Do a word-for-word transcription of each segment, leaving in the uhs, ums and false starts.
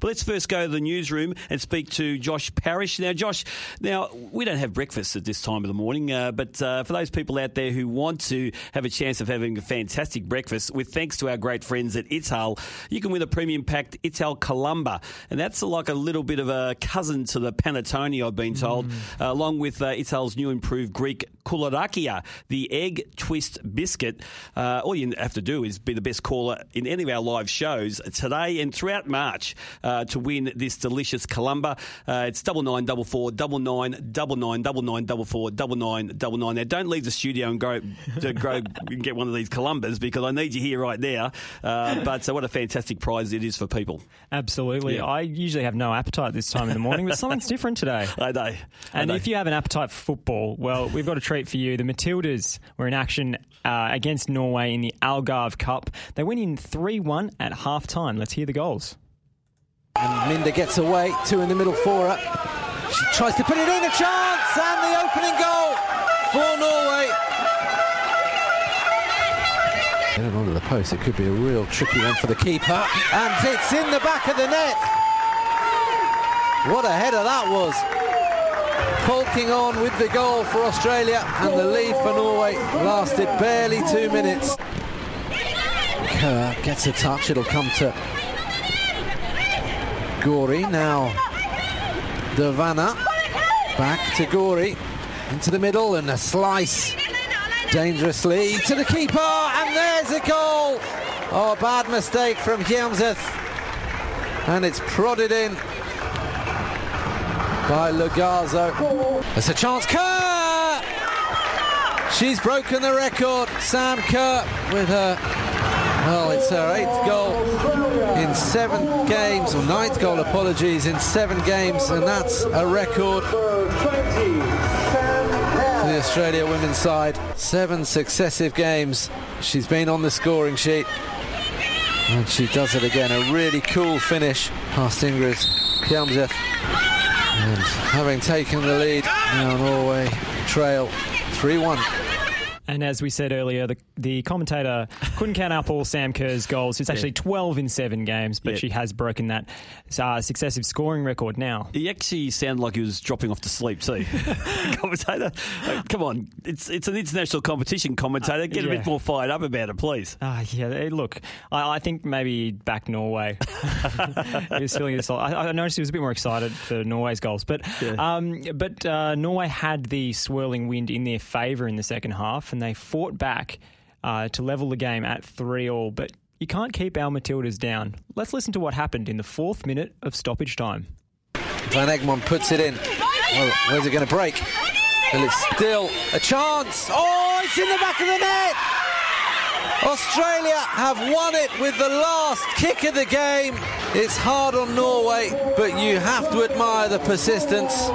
But let's first go to the newsroom and speak to Josh Parrish. Now, Josh, now we don't have breakfast at this time of the morning, uh, but uh, for those people out there who want to have a chance of having a fantastic breakfast, with thanks to our great friends at Ital, you can win a premium-packed Ital Columba, and that's like a little bit of a cousin to the panettone, I've been told, mm. uh, along with uh, Ital's new improved Greek Koularakia, the egg twist biscuit. Uh, all you have to do is be the best caller in any of our live shows today and throughout March uh, to win this delicious Columba. Uh, it's double nine double four double nine double nine double nine double four double nine double nine. Now, don't leave the studio and go to go and get one of these Columbas, because I need you here right now. Uh, but uh, what a fantastic prize it is for people. Absolutely. Yeah. I usually have no appetite this time in the morning, but something's different today. I know. I and know. if you have an appetite for football, well, we've got a treat for you. The Matildas were in action uh, against Norway in the Algarve Cup. They went in three one at half-time. Let's hear the goals. And Minda gets away, two in the middle for her. She tries to put it in, a chance, and the opening goal for Norway. Get it onto the post, it could be a real tricky one for the keeper, and it's in the back of the net. What a header that was. Polking on with the goal for Australia, and the lead for Norway lasted barely two minutes. Kerr gets a touch, it'll come to Gori. Now Devana back to Gori, into the middle, and a slice dangerously to the keeper, and there's a goal. Oh, bad mistake from Hjemseth, and it's prodded in by Lugazo. There's a chance. Kerr! She's broken the record. Sam Kerr with her, well, it's her eighth goal in seven games, or ninth goal, apologies, in seven games, and that's a record for the Australia women's side. Seven successive games she's been on the scoring sheet, and she does it again. A really cool finish past Ingrid Hjemseth. And having taken the lead, now Norway trail three one. And as we said earlier, the, the commentator couldn't count up all Sam Kerr's goals. It's actually yeah. twelve in seven games, but yeah. she has broken that uh, successive scoring record now. He actually sounded like he was dropping off to sleep too. Commentator, uh, come on, it's it's an international competition, commentator. Get uh, yeah. a bit more fired up about it, please. Uh, yeah, look, I, I think maybe back Norway. He was feeling this. I, I noticed he was a bit more excited for Norway's goals, but yeah. um, but uh, Norway had the swirling wind in their favour in the second half, and they fought back uh, to level the game at three all. But you can't keep our Matildas down. Let's listen to what happened in the fourth minute of stoppage time. Van Egmond puts it in. Well, where's it going to break? Well, it's still a chance. Oh, it's in the back of the net! Australia have won it with the last kick of the game. It's hard on Norway, but you have to admire the persistence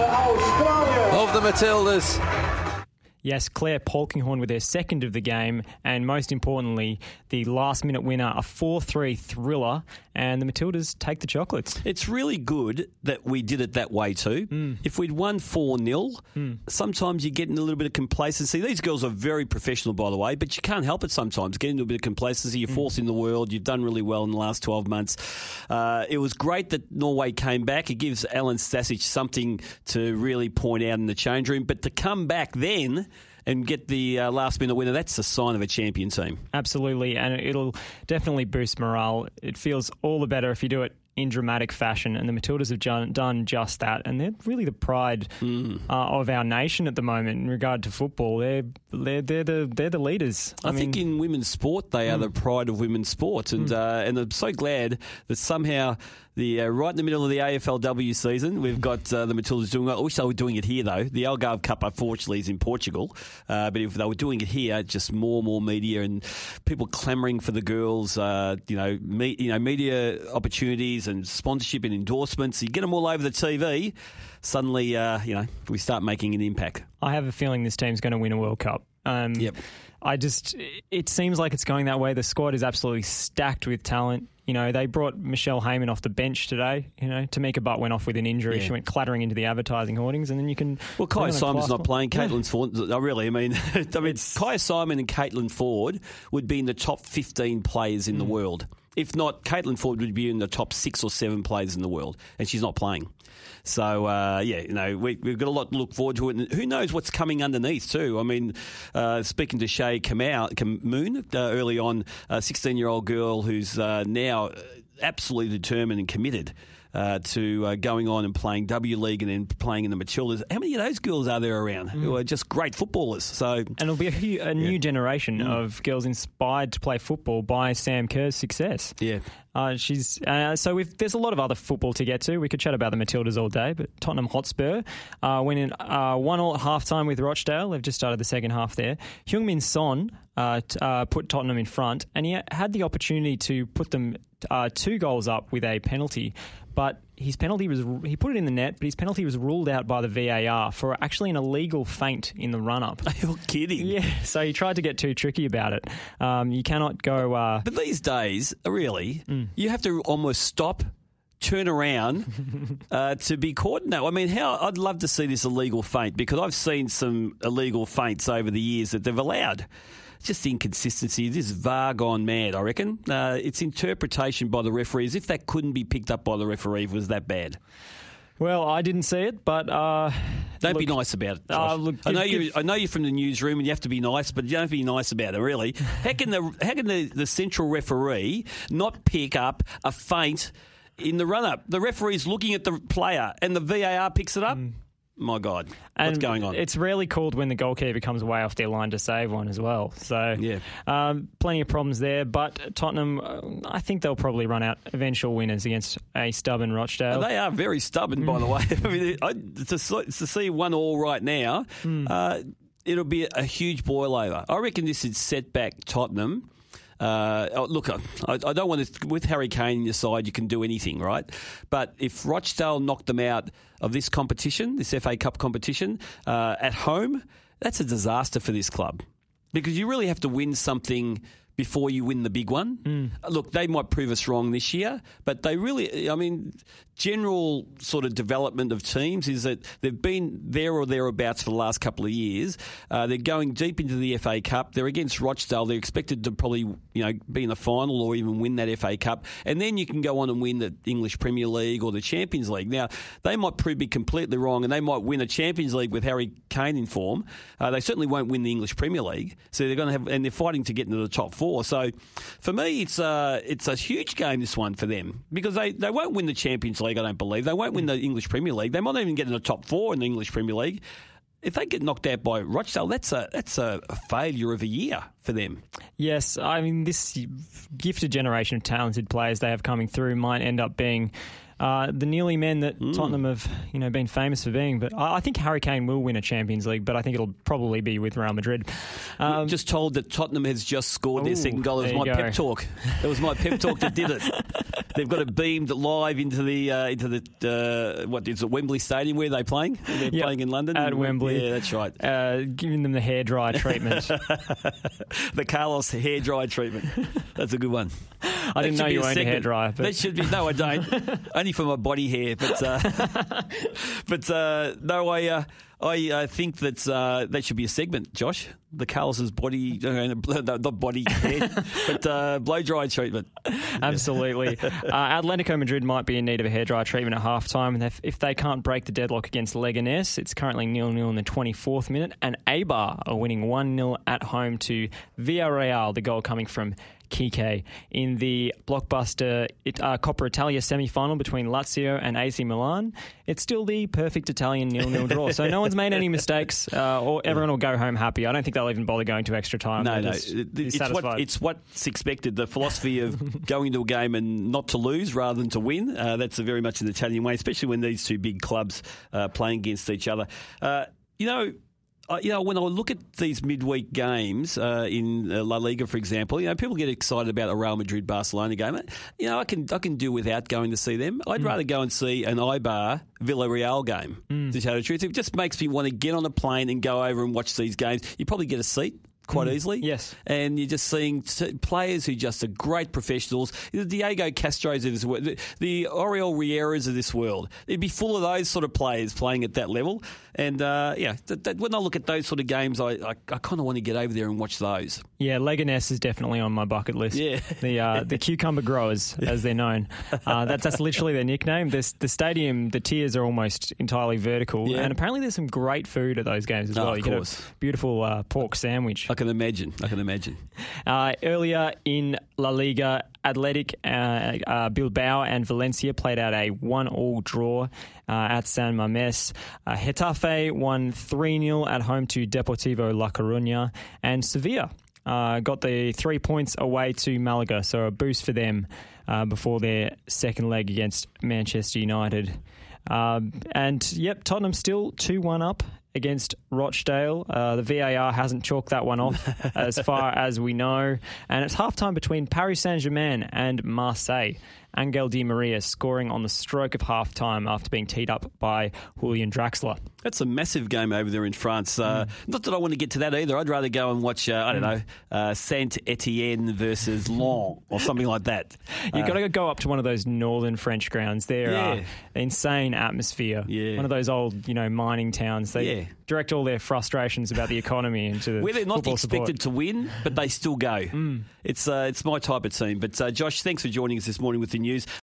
of the Matildas. Yes, Claire Polkinghorne with their second of the game, and most importantly, the last-minute winner, a four three thriller, and the Matildas take the chocolates. It's really good that we did it that way too. Mm. If we'd won four nil, mm. sometimes you get in a little bit of complacency. These girls are very professional, by the way, but you can't help it sometimes. Get into a bit of complacency. You're mm. fourth in the world. You've done really well in the last twelve months. Uh, it was great that Norway came back. It gives Alan Stasic something to really point out in the change room, but to come back then and get the uh, last-minute winner, that's a sign of a champion team. Absolutely, and it'll definitely boost morale. It feels all the better if you do it in dramatic fashion, and the Matildas have done just that, and they're really the pride mm. uh, of our nation at the moment in regard to football. They're they're they're the they're the leaders. I, I mean, think in women's sport they mm. are the pride of women's sport, and mm. uh, and I'm so glad that somehow the uh, right in the middle of the A F L W season we've got uh, the Matildas doing well. I wish they were doing it here though. The Algarve Cup unfortunately is in Portugal, uh, but if they were doing it here, just more and more media and people clamouring for the girls. Uh, you know, me, you know, media opportunities and sponsorship and endorsements. You get them all over the T V. Suddenly, uh, you know, we start making an impact. I have a feeling this team's going to win a World Cup. Um, yep. I just, it seems like it's going that way. The squad is absolutely stacked with talent. You know, they brought Michelle Heyman off the bench today. You know, Tamika Butt went off with an injury. Yeah. She went clattering into the advertising hoardings, and then you can... Well, Kaya Simon's not playing. Caitlin yeah. Ford... Oh, really? I mean, I mean Kaya Simon and Caitlin Ford would be in the top fifteen players in mm. the world. If not, Caitlin Ford would be in the top six or seven players in the world, and she's not playing. So, uh, yeah, you know, we, we've got a lot to look forward to it. And who knows what's coming underneath, too. I mean, uh, speaking to Shay Kamoon uh, early on, a sixteen-year-old girl who's uh, now absolutely determined and committed Uh, to uh, going on and playing W League and then playing in the Matildas. How many of those girls are there around mm. who are just great footballers? So, and it'll be a, hu- a new yeah. generation mm. of girls inspired to play football by Sam Kerr's success. Yeah. Uh, she's uh, so we've, there's a lot of other football to get to. We could chat about the Matildas all day, but Tottenham Hotspur uh, went in uh, one all at half time with Rochdale. They've just started the second half there. Heung-min Son uh, t- uh, put Tottenham in front, and he had the opportunity to put them uh, two goals up with a penalty. But his penalty was, he put it in the net, but his penalty was ruled out by the V A R for actually an illegal feint in the run-up. You're kidding. Yeah, so he tried to get too tricky about it. Um, you cannot go... Uh, but these days, really, mm. you have to almost stop, turn around uh, to be caught. No, I mean, how I'd love to see this illegal feint, because I've seen some illegal feints over the years that they've allowed. Just inconsistency. This is V A R gone mad, I reckon. Uh, it's interpretation by the referee, as if that couldn't be picked up by the referee if it was that bad. Well, I didn't see it, but uh, don't look, be nice about it, Josh. Uh, look, I know give, you. I know you're from the newsroom, and you have to be nice, but you don't have to be nice about it. Really, how can the how can the, the central referee not pick up a feint in the run-up? The referee's looking at the player, and the V A R picks it up. Mm. My God, and what's going on? It's rarely called when the goalkeeper comes way off their line to save one as well. So, yeah. um, plenty of problems there. But Tottenham, uh, I think they'll probably run out eventual winners against a stubborn Rochdale. They are very stubborn, mm. by the way. I mean, I, to, to see one all right now, mm. uh, it'll be a huge boil over. I reckon this is set back Tottenham. Uh, oh, look, I, I don't want to. With Harry Kane in your side, you can do anything, right? But if Rochdale knocked them out of this competition, this F A Cup competition, uh, at home, that's a disaster for this club, because you really have to win something before you win the big one. Mm. Look, they might prove us wrong this year, but they really, I mean, general sort of development of teams is that they've been there or thereabouts for the last couple of years. Uh, they're going deep into the F A Cup. They're against Rochdale. They're expected to probably, you know, be in the final or even win that F A Cup. And then you can go on and win the English Premier League or the Champions League. Now, they might prove to be completely wrong, and they might win a Champions League with Harry Kane in form. Uh, they certainly won't win the English Premier League. So they're going to have, and they're fighting to get into the top four. So for me, it's uh, it's a huge game, this one, for them, because they, they won't win the Champions League, I don't believe. They won't win the English Premier League. They might not even get in the top four in the English Premier League. If they get knocked out by Rochdale, that's a that's a, a failure of a year for them. Yes, I mean, this gifted generation of talented players they have coming through might end up being uh, the nearly men that mm. Tottenham have, you know, been famous for being. But I, I think Harry Kane will win a Champions League, but I think it'll probably be with Real Madrid. Um, just told that Tottenham has just scored ooh, their second goal. It was my go. pep talk. It was my pep talk that did it. They've got it beamed live into the uh, into the uh, what is it, Wembley Stadium, where they're playing. They're yep, playing in London at Wembley. Yeah, that's right. Uh, giving them the hairdryer treatment. The Carlos hairdryer treatment. That's a good one. I that didn't know you owned a hairdryer. But... That should be no, I don't. Only for my body hair, but uh, but uh, no, I uh, I uh, think that uh, that should be a segment, Josh. The Carlos's body, uh, not body hair, but uh, blow dry treatment. Absolutely. uh, Atletico Madrid might be in need of a hairdryer treatment at half time. And if, if they can't break the deadlock against Leganés, it's currently nil nil in the twenty-fourth minute. And Eibar are winning one nil at home to Villarreal, the goal coming from Kike in the blockbuster uh, Coppa Italia semi-final between Lazio and A C Milan. It's still the perfect Italian nil nil draw. So no one's made any mistakes, uh, or everyone will go home happy. I don't think they'll even bother going to extra time. No, no. It's, what, it's what's expected. The philosophy of going to a game and not to lose rather than to win. Uh, that's very much an Italian way, especially when these two big clubs uh, playing against each other. Uh, you know, Uh, you know, when I look at these midweek games uh, in uh, La Liga, for example, you know, people get excited about a Real Madrid-Barcelona game. You know, I can I can do without going to see them. I'd mm. rather go and see an Eibar Villarreal game, mm. to tell the truth. It just makes me want to get on a plane and go over and watch these games. You probably get a seat quite Mm, easily. yes. And you're just seeing t- players who just are great professionals. The Diego Castros of this world, the, the Oriol Rieras of this world. It'd be full of those sort of players playing at that level. And, uh, yeah, th- th- when I look at those sort of games, I, I, I kind of want to get over there and watch those. Yeah, Leganés is definitely on my bucket list. Yeah. The uh, the cucumber growers, as they're known. Uh, that's, that's literally their nickname. This, the stadium, the tiers are almost entirely vertical. Yeah. And apparently there's some great food at those games as Oh, well. of You course. get a beautiful uh, pork sandwich. I can imagine. I can imagine. Uh, earlier in La Liga, Athletic, uh, uh, Bilbao and Valencia played out a one-all draw uh, at San Mamés. Uh, Getafe won three nil at home to Deportivo La Coruña. And Sevilla uh, got the three points away to Malaga, so a boost for them uh, before their second leg against Manchester United. Um, and, yep, Tottenham still two one up against Rochdale. Uh, the V A R hasn't chalked that one off as far as we know. And it's halftime between Paris Saint-Germain and Marseille. Angel Di Maria scoring on the stroke of halftime after being teed up by Julian Draxler. That's a massive game over there in France. Uh, mm. Not that I want to get to that either. I'd rather go and watch, uh, I don't mm. know, uh, Saint-Etienne versus Lens or something like that. You've uh, got to go up to one of those northern French grounds. They're yeah. uh, insane atmosphere. Yeah. One of those old, you know, mining towns. They yeah. direct all their frustrations about the economy into the where they're not expected support. to win, but they still go. Mm. It's uh, it's my type of team. But uh, Josh, thanks for joining us this morning with the news.